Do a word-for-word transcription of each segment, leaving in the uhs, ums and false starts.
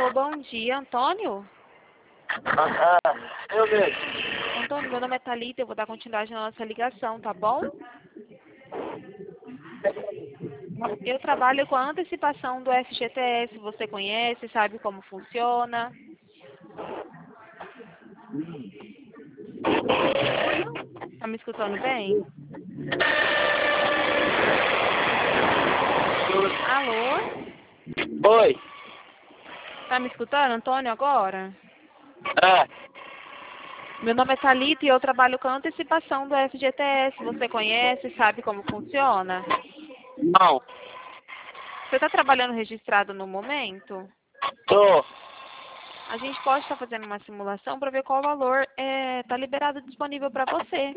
Alô, bom dia, Antônio? Ah, eu mesmo. Antônio, meu nome é Thalita, eu vou dar continuidade na nossa ligação, tá bom? Eu trabalho com a antecipação do F G T S, você conhece, sabe como funciona? Tá me escutando bem? Alô? Oi. Tá me escutando, Antônio, agora? Ah, Meu nome é Thalita e eu trabalho com a antecipação do F G T S, você conhece, sabe como funciona? não. Você está trabalhando registrado no momento? Tô. A gente pode estar fazendo uma simulação para ver qual valor está liberado disponível para você.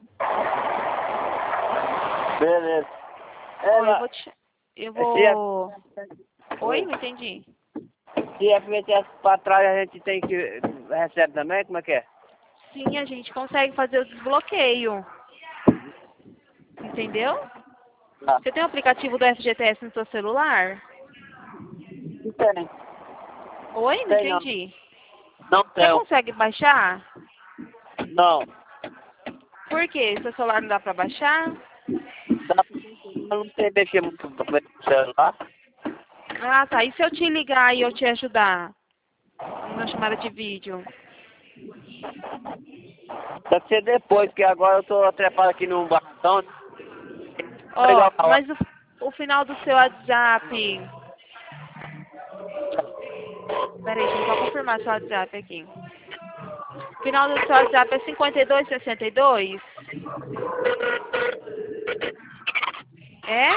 Beleza. Ó, eu Ela, vou te... Eu se vou... a, Oi, não entendi. se a F G T S pra trás a gente tem que... Recebe também? Como é que é? Sim, a gente consegue fazer o desbloqueio. Entendeu? Ah, Você tem o aplicativo do F G T S no seu celular? não tem. Oi, não Tem não. entendi. Não Você tem. consegue baixar? Não. Por quê? Seu celular não dá para baixar? Dá pra... Eu não sei mexer muito no celular. Ah, tá. E se eu te ligar e eu te ajudar? Numa chamada de vídeo? Deve ser depois, porque agora eu tô trepado aqui num bastão. Ó, mas o, o final do seu WhatsApp... Peraí, deixa eu só confirmar seu WhatsApp aqui. O final do seu WhatsApp é cinquenta e dois sessenta e dois? É?